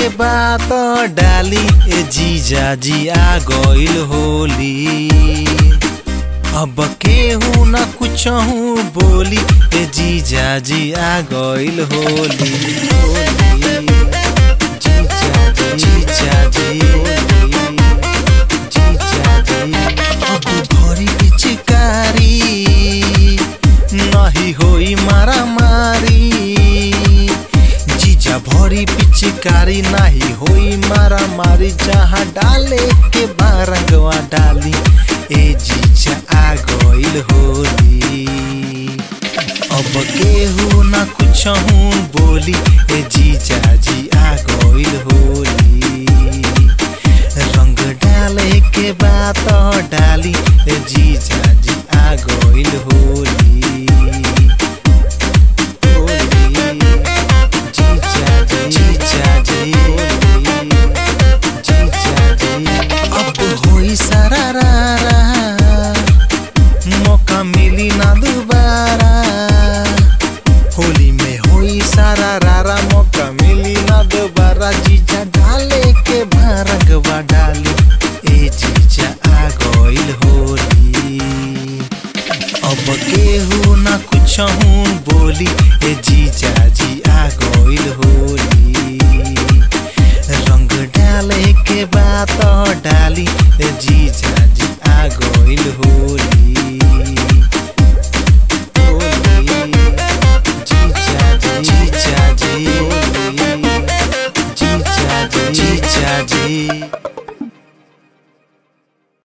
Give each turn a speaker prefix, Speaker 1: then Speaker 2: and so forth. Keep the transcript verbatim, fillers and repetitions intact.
Speaker 1: के बात डाली ए जीजा जी आ गइल होली। अब केहू न कुछ बोली ए जीजा जी आ गइल होली। जीजा जी जीजा जी जीजा जी अब भरी पिचकारी नहीं होई मारा मारी। जीजा भरी पिचकारी नहीं होई मारा मारी। जहाँ डाले के बारंगवा डाली ए जीजा आ गइल होली। अब केहू न कुछ बोली ए जीजा जी आ गइल होली। रंग डाले के बात डाली ए जीजा जी आ गइल होली। जीजा जी जीजा जी जीजा जी अब होई सारा